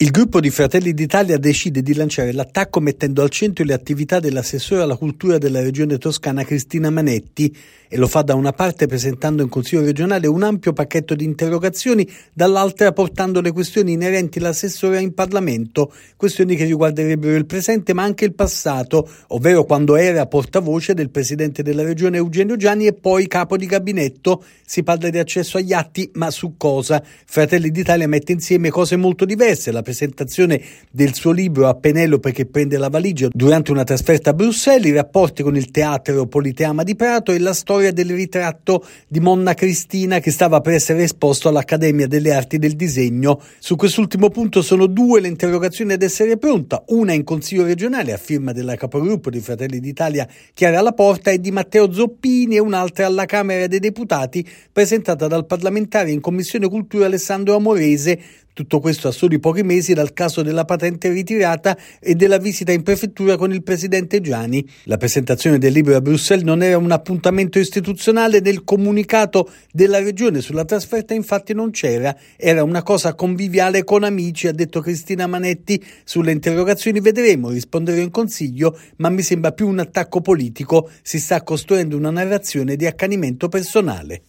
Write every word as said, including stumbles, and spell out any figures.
Il gruppo di Fratelli d'Italia decide di lanciare l'attacco mettendo al centro le attività dell'assessore alla cultura della regione toscana Cristina Manetti e lo fa da una parte presentando in Consiglio regionale un ampio pacchetto di interrogazioni, dall'altra portando le questioni inerenti all'assessore in Parlamento, questioni che riguarderebbero il presente ma anche il passato, ovvero quando era portavoce del presidente della regione Eugenio Giani e poi capo di gabinetto. Si parla di accesso agli atti, ma su cosa? Fratelli d'Italia mette insieme cose molto diverse: la presentazione del suo libro A Penelope che prende la valigia durante una trasferta a Bruxelles, i rapporti con il teatro Politeama di Prato e la storia del ritratto di Monna Cristina che stava per essere esposto all'Accademia delle Arti del Disegno. Su quest'ultimo punto sono due le interrogazioni ad essere pronta, una in Consiglio regionale a firma della capogruppo di Fratelli d'Italia Chiara Laporta e di Matteo Zoppini e un'altra alla Camera dei Deputati presentata dal parlamentare in Commissione Cultura Alessandro Amorese. Tutto questo a soli pochi mesi dal caso della patente ritirata e della visita in prefettura con il presidente Giani. La presentazione del libro a Bruxelles non era un appuntamento istituzionale, nel comunicato della regione sulla trasferta infatti non c'era, era una cosa conviviale con amici, ha detto Cristina Manetti. Sulle interrogazioni vedremo, risponderò in Consiglio, ma mi sembra più un attacco politico, si sta costruendo una narrazione di accanimento personale.